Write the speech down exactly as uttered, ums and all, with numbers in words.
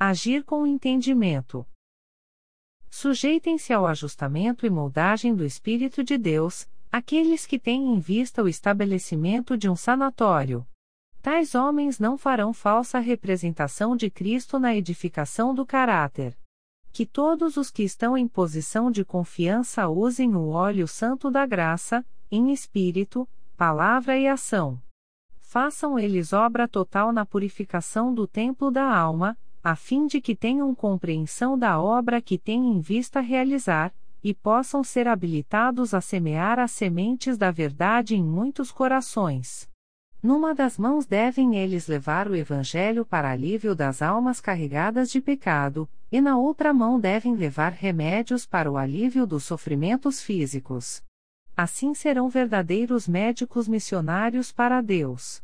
Agir com entendimento. Sujeitem-se ao ajustamento e moldagem do Espírito de Deus, aqueles que têm em vista o estabelecimento de um sanatório. Tais homens não farão falsa representação de Cristo na edificação do caráter. Que todos os que estão em posição de confiança usem o óleo santo da graça, em espírito, palavra e ação. Façam eles obra total na purificação do templo da alma, a fim de que tenham compreensão da obra que têm em vista realizar, e possam ser habilitados a semear as sementes da verdade em muitos corações. Numa das mãos devem eles levar o Evangelho para alívio das almas carregadas de pecado, e na outra mão devem levar remédios para o alívio dos sofrimentos físicos. Assim serão verdadeiros médicos missionários para Deus.